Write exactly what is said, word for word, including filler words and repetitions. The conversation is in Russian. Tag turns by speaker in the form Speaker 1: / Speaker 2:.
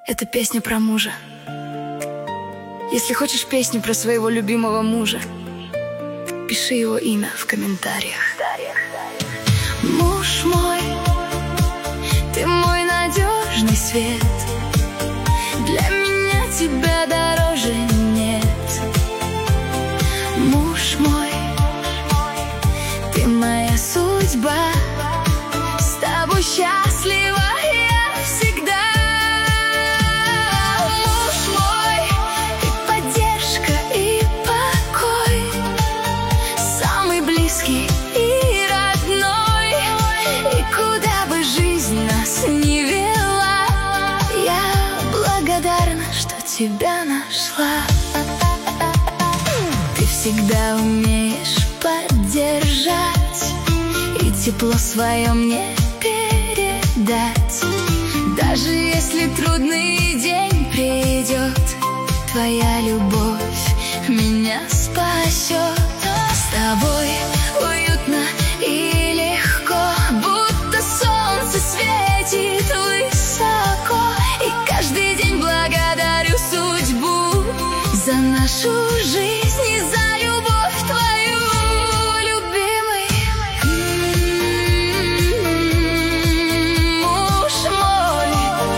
Speaker 1: Это песня про мужа. Если хочешь песню про своего любимого мужа, пиши его имя в комментариях. Муж мой, ты мой надежный свет, для меня тебя дороже нет. Муж мой, ты моя судьба, с тобой счастлива я всегда. Муж мой, ты поддержка и покой, самый близкий и родной. И куда бы жизнь нас ни вела, я благодарна, что тебя нашла. Ты всегда умеешь поддержать и тепло свое мне передать. Даже если трудный день придет, твоя